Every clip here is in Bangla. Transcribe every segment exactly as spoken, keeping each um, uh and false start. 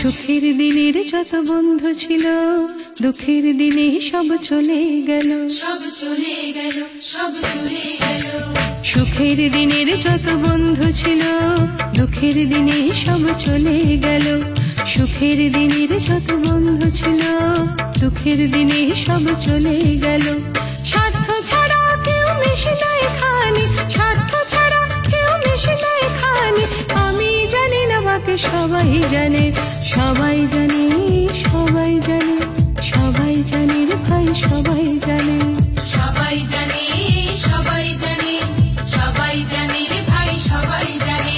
সুখের দিনের যত বন্ধু ছিল দুঃখের দিনে সব চলে গেল, সব চলে গেল, সব চলে গেল। সুখের দিনের যত বন্ধু ছিল দুঃখের দিনে সব চলে গেল, সুখের দিনের যত বন্ধু ছিল দুঃখের দিনে সব চলে গেল। স্বার্থ ছাড়া কেউ মিশে না এখানে, স্বার্থ ছাড়া কেউ মিশে না এখানে। আমি জানি না বাকি সবাই জানে, সবাই জানে, সবাই জানে, সবাই জানে রে ভাই, সবাই জানে, সবাই জানে, সবাই জানে, সবাই জানে রে ভাই, সবাই জানে।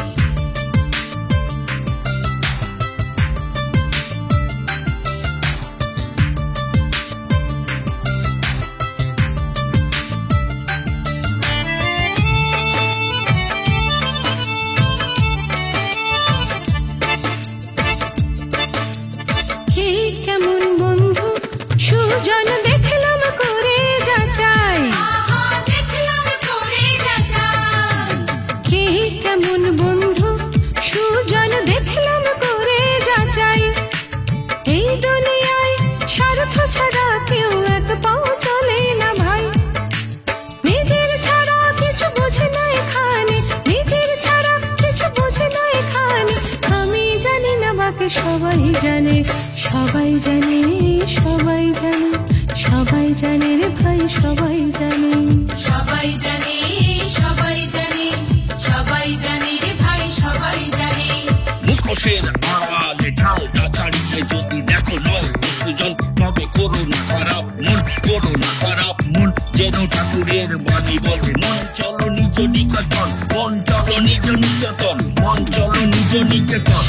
কে কেমন বন্ধু সুজন দেখলাম করে যাচাই, আহা দেখলাম করে যাচাই। কে কেমন বন্ধু সুজন দেখলাম করে যাচাই। এই দুনিয়ায় স্বার্থ ছাড়া কেউ এক পাও চলে না ভাই, নিজের ছাড়া কিছু বোঝে না এখানে, নিজের ছাড়া কিছু বোঝে না এখানে। আমি জানি না বাকি সবাই জানে, সবাই জানে, সবাই জানে, সবাই জানে রে ভাই, সবাই জানে, সবাই জানে, সবাই জানে, সবাই জানে রে ভাই, সবাই জানে। মুখোশের আড়ালে ঢালটা ছাড়িয়ে যদি দেখো নয় সুজন, তবে করো না খারাপ মন, করো না খারাপ মন। যেন ঠাকুরের বাণী বলে মন চলো নিজ নিকেতন, মন চলো নিজ নিকেতন, মন চলো নিজ নিকেতন।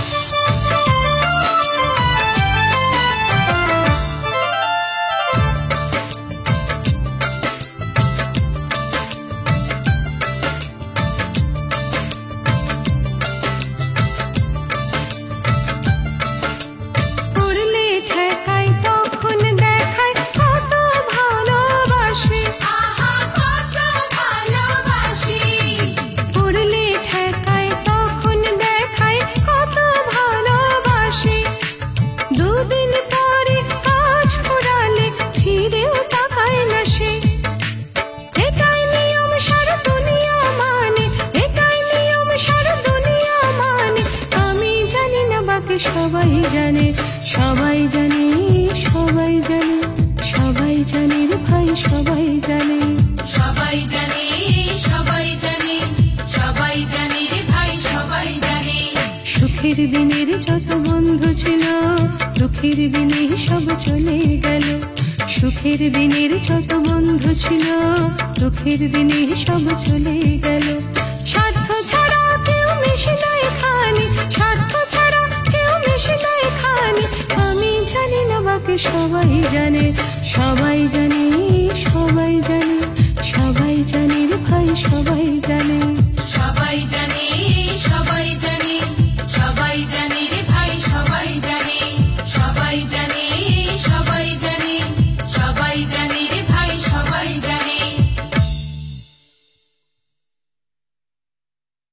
পড়লে ঠেকায় তখন দেখায় কত ভালোবাসে, আহা কত ভালোবাসি। পড়লে ঠেকায় তখন দেখায় কত ভালোবাসে। দুদিন পরে কাজ ফুরালে ফিরেও তাকায় না সে, এটাই নিয়ম সারা দুনিয়া মানে, এটাই নিয়ম সারা দুনিয়া মানে। আমি জানি না বাকি সবাই জানে, সবাই জানে, সবাই জানে, সবাই জানে রে ভাই, সবাই জানে, সবাই জানে, সবাই জানে, সবাই জানে রে ভাই, সবাই জানে। সুখের দিনের যত বন্ধু ছিল দুঃখের দিনে সব চলে গেল, সুখের দিনের যত বন্ধু ছিল দুঃখের দিনে সব চলে গেল। স্বার্থ ছাড়া কেউ মিশে না এখানে, স্বার্থ ছাড়া কেউ মিশে না এখানে। আমি জানি না বাকি সবাই জানে, সবাই জানে, সবাই জানে, সবাই জানে রে ভাই, সবাই জানে, সবাই জানে, সবাই জানে, সবাই জানে রে ভাই, সবাই জানে। সবাই জানে, সবাই জানে, সবাই জানে রে ভাই।